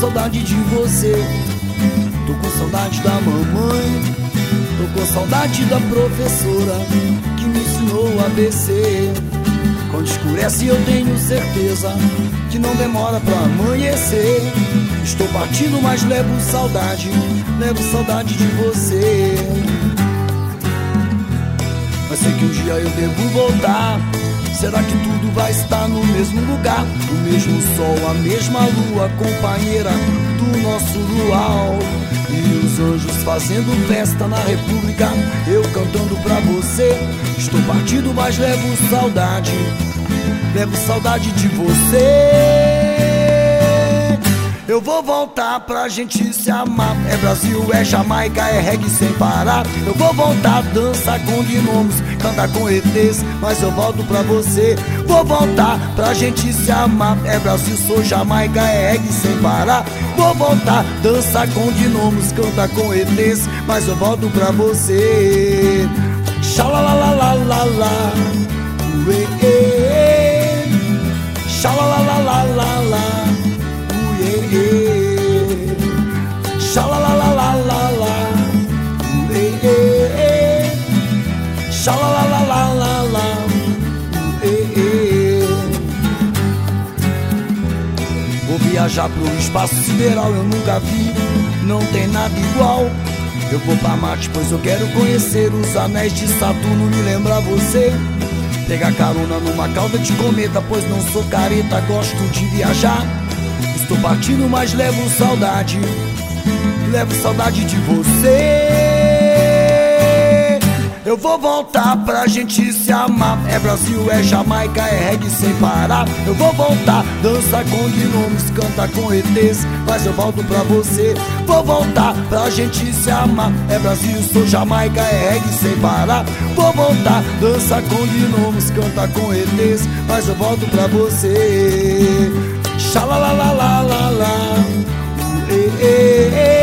saudade de você. Tô com saudade da mamãe. Tô com saudade da professora que me ensinou a ABC. Quando escurece eu tenho certeza que não demora pra amanhecer. Estou partindo, mas levo saudade de você. Mas sei que um dia eu devo voltar. Será que tudo vai estar no mesmo lugar? O mesmo sol, a mesma lua, companheira do nosso luau. E os anjos fazendo festa na república, eu cantando pra você. Estou partido, mas levo saudade de você. Eu vou voltar pra gente se amar. É Brasil, é Jamaica, é reggae sem parar. Eu vou voltar, dançar com gnomos, cantar com ETs, mas eu volto pra você. Vou voltar pra gente se amar. É Brasil, sou Jamaica, é reggae sem parar. Vou voltar, dançar com gnomos, cantar com ETs, mas eu volto pra você. Xalalalalala, uê, xalalalalala, uê, xalalalalala, uê, xalalalalala, uê. Vou viajar pro espaço sideral, eu nunca vi, não tem nada igual. Eu vou pra Marte, pois eu quero conhecer os anéis de Saturno, me lembra você. Pegar carona numa cauda de cometa, pois não sou careta, gosto de viajar. Estou partindo, mas levo saudade de você. Eu vou voltar pra gente se amar. É Brasil, é Jamaica, é reggae sem parar. Eu vou voltar, dançar com gnomos, cantar com ETs, mas eu volto pra você. Vou voltar pra gente se amar. É Brasil, sou Jamaica, é reggae sem parar. Vou voltar, dançar com gnomos, cantar com ETs, mas eu volto pra você. Xalalalalala, uê,